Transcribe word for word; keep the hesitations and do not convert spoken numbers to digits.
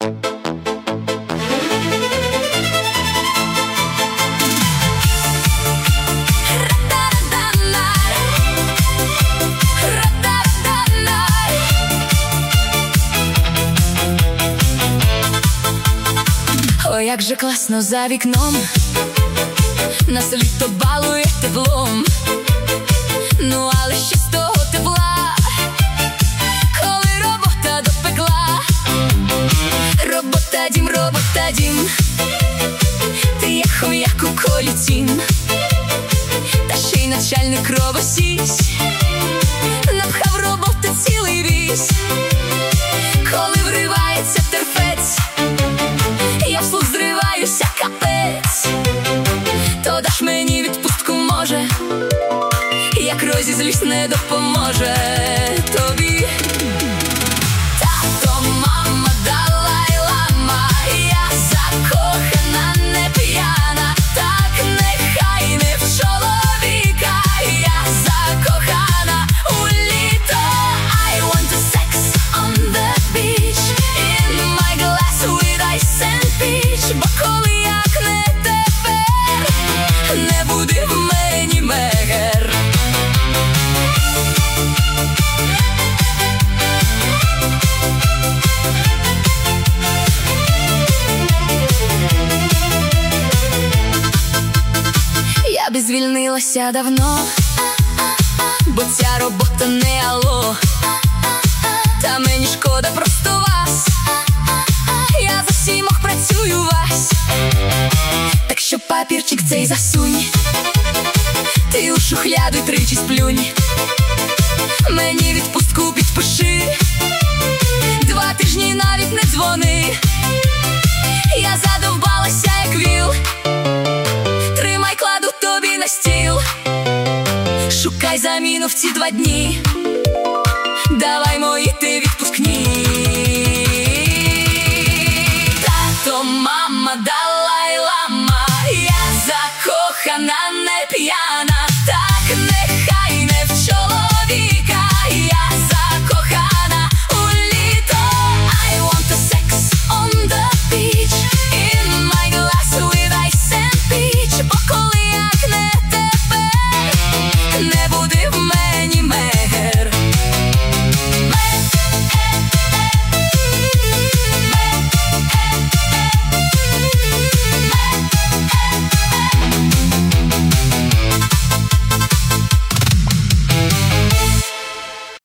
Ой, як же класно за вікном, нас літо балує теплом. Ну, але ще з того тепла, коли робота допекла. Робота дім, робота дім, ти як хом'як у колі тім. Та ще й начальник робосісь напхав роботи цілий віз. Коли вривається терпець, я вслух зриваюся, капець. То даш мені відпустку, може, як розізлюсь, не допоможе тобі. Тато, мама, Далай-лама, я закохана, не п'яна, так нехай не в чоловіка. Я закохана у літо. I want to sex on the beach, in my glass with ice and peach. Бо коли як не тепер, не буде в мені мегер. Я би звільнилася давно, бо ця робота не алло. Та мені шкода просто вас, я за сімох працюю вась. Так що папірчик цей засунь, ти у шухляду й тричі сплюнь. Мені відпустку підпиши, два тижні навіть не дзвони. Я задовбалася як віл, тримай, кладу тобі на стіл. Шукай заміну в ці два дні, давай мої ти відпускні. Тато, мама, Далай-лама, я закохана, не п'яна, та